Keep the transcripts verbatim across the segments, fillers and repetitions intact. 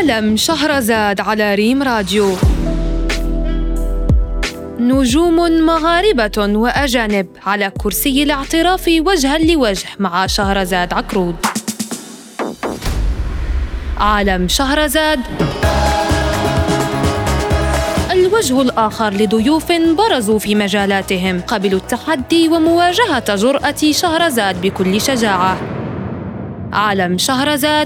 عالم شهرزاد على ريم راديو. نجوم مغاربة وأجانب على كرسي الاعتراف وجها لوجه مع شهرزاد عقرود. عالم شهرزاد، الوجه الآخر لضيوف برزوا في مجالاتهم، قبلوا التحدي ومواجهة جرأة شهرزاد بكل شجاعة. عالم شهرزاد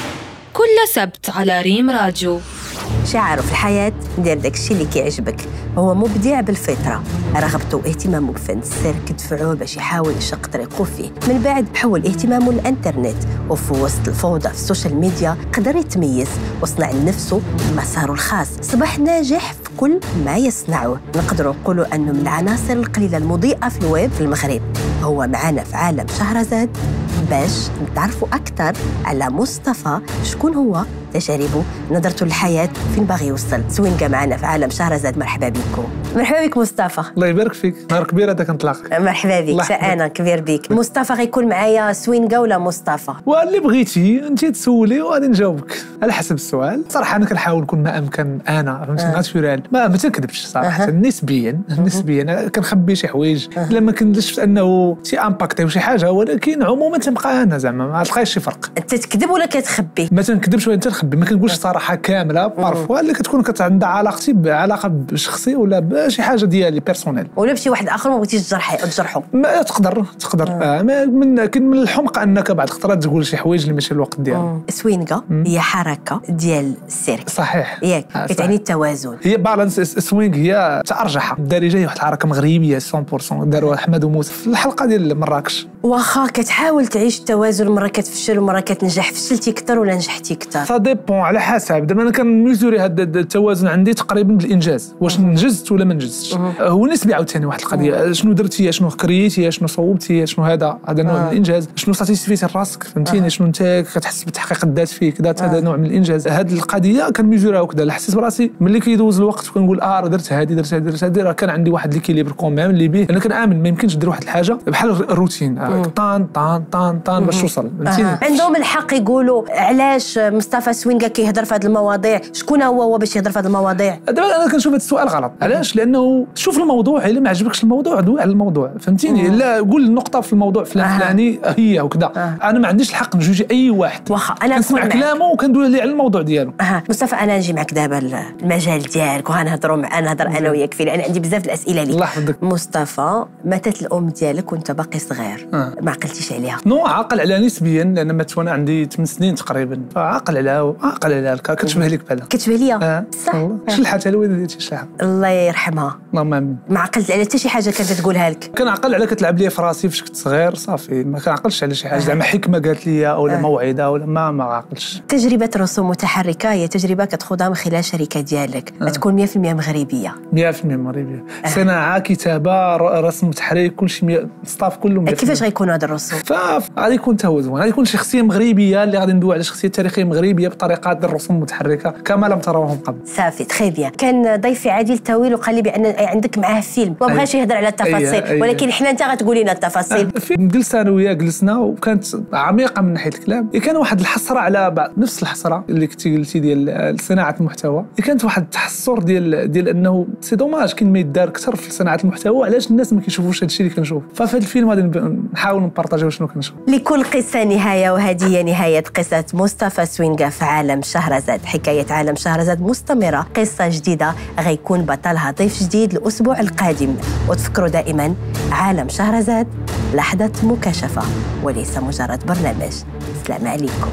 كل سبت على ريم راديو. شعاره في الحياة دير داك الشيء اللي كيعجبك، هو مبدع بالفطرة، رغبته واهتمامه بفن السيرك دفعوه باش يحاول يشق طريقه فيه. من بعد حول اهتمامه للانترنت، وفي وسط الفوضى في السوشيال ميديا قدر يتميز وصنع لنفسه مساره الخاص. صبح ناجح في كل ما يصنعه، نقدروا نقولوا انه من العناصر القليلة المضيئة في الويب في المغرب. هو معنا في عالم شهرزاد باش نتعرفوا أكثر على مصطفى، شكون هو، تجاربه، نظرته للحياة، فين باغي يوصل. سوينغا معنا في عالم شهرزاد. مرحبا بكم. مرحبا بك مصطفى. الله يبارك فيك، نهار كبير هذا كنطلق. مرحبا بك، انا كبير بك. مصطفى غيكون معايا سوينغا ولا مصطفى؟ واللي بغيتي انت تسولي وغادي نجاوبك على حسب السؤال. صراحه انا كنحاول نكون ما امكن، انا فهمتي ناتشورال، ما ما تنكذبش صراحه. أه. نسبيا نسبيا كنخبي شي حوايج لما كندش انه شي امباكتي وشي حاجه، ولكن عموما تنبقى انا زعما ما تلقايش شي فرق. انت تكذب ولا كتخبي؟ ما تنكذبش ولا تنخبي، ما كنقولش صراحه كامله بارفوا اللي كتكون عندها علاقتي بعلاقه بشخصي ولا بشي حاجه ديالي بيرسونيل، ولا بشي واحد اخر ما بغيتيش تجرحي تجرحو. ما تقدر تقدر آه. آه. من كاين من الحمق انك بعض الخطرات تقول شي حوايج اللي ماشي الوقت ديالها. سوينغا هي حركه ديال السيرك، صحيح ياك آه كتعني التوازن، هي بالانس. سوينغ هي تارجحها الدارجه، هي واحد الحركه مغربيه مية بالمية داروها احمد وموسى في الحلقه ديال مراكش. واخا كتحاول تعيش التوازن، مره كتفشل ومره كتنجح. فشلتي اكثر ولا نجحتي اكثر؟ سا ديبون على حسب. دابا انا كنميزوري هذا التوازن عندي تقريبا بالانجاز، واش نجزت ولا ما نجزتش. هو نسبي عاوتاني واحد القضيه، شنو درتي، شنو كريتي، شنو صوبتي، شنو هذا هذا نوع من الانجاز. شنو ساتيسفيتي راسك، فهمتيني، شنو انت كتحس بتحقيق الذات فيك، ذات هذا نوع من الانجاز. هذه القضيه كنميزوريها وكذا. حسيت براسي ملي كيدوز الوقت وكنقول اه درت هذه درت هذه درت هذه، راه كان عندي واحد ليكيليبر كومام اللي به انا كنامن ما يمكنش دير واحد الحاجه بحال الروتين آه. طان طان طان طان باش توصل، فهمتيني. آه. عندهم الحق يقولوا علاش مصطفى سوينغا كيهضر في هذه المواضيع، شكون هو هو باش يهضر في هذه المواضيع؟ دابا انا كنشوف هذا السؤال غلط. علاش؟ لانه شوف الموضوع، الا ما عجبكش الموضوع دوي على الموضوع، فهمتيني. لا قول النقطه في الموضوع فلان آه. فلاني هي وكذا. آه. انا ما عنديش الحق نجوجي اي واحد، واخا انا كنسمع كلامه وكندوي ليه على الموضوع ديالو. اه مصطفى انا نجي معك دابا المجال ديالك وغنهضروا مع نهضر انا وياك فيه، لان عندي بزاف الاسئله ليك. الله يحفظك. مصطفى، ماتت الام ديالك وانت باقي صغير، آه. ما عقلتيش عليها؟ نو عاقل عليها نسبيا، لان مات وانا عندي ثمان سنين تقريبا، فعاقل عليها عاقل عليها. كتشبه لك بحالها، كتشبه ليا آه. صح. شلحات الوالده ديالتي شلحها الله يرحمها. اللهم امين. ما عقلت على حتى شي حاجه كانت تقولها لك؟ كنعقل على كتلعب لي في راسي فاش كنت صغير صافي، ما كنعقلش على شي حاجه زعما آه. حكمه قالت لي ولا آه. موعظه ولا ما ما عقلش. تجربه رسوم متحركه هي تجربه كتخوضها من خلال شركه ديالك، آه. تكون مية بالمية مغربيه. مية بالمية مغربيه، آه. صناعه، كتابه، رسم، تحريك، كل شيء ستاف كله مية بالمية. كيفاش غيكون هذا الرسوم؟ فغادي يكون توازن، غادي يكون شخصيه مغربيه اللي غادي ندوي على شخصيه تاريخيه مغربيه بطريقه ديال الرسوم المتحركه كما لم تروهم قبل. صافي تخي بيان. كان ضيفي عادل طويل وقال لي بان عندك معاه فيلم وما بغاش يهضر على التفاصيل، أيه أيه. ولكن حنا انت غتقولي لنا التفاصيل. أه جلسنا انا وياه جلسنا وكانت عميقه من ناحيه الكلام. كان واحد الحسره على بعض، نفس الحسره اللي كنتي قلتي ديال صناعه المحتوى. كانت واحد التحسر ديال ديال انه سي دوماج كاين ما يدار اكثر في صناعه المحتوى، علاش الناس ما كيشوفوش هذا الشيء اللي كنشوف. ففي هذا الفيلم غادي نحاول نبارطاجيو شنو كنشوف. لكل قصه نهايه، وهذه هي نهايه قصه مصطفى سوينغا في عالم شهرزاد. حكايه عالم شهرزاد مستمره، قصه جديده غيكون بطلها ضيف جديد الاسبوع القادم. وتفكروا دائما عالم شهرزاد لحظه مكاشفه وليس مجرد برنامج. السلام عليكم.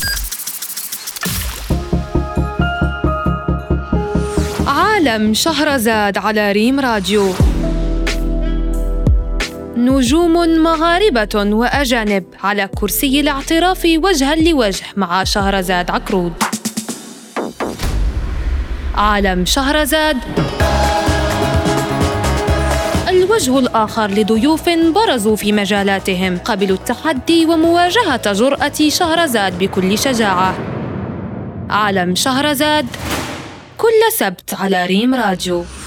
عالم شهرزاد على ريم راديو. نجوم مغاربة وأجانب على كرسي الاعتراف وجها لوجه مع شهرزاد عقرود. عالم شهرزاد، الوجه الآخر لضيوف برزوا في مجالاتهم، قبلوا التحدي ومواجهة جرأة شهرزاد بكل شجاعة. عالم شهرزاد كل سبت على ريم راديو.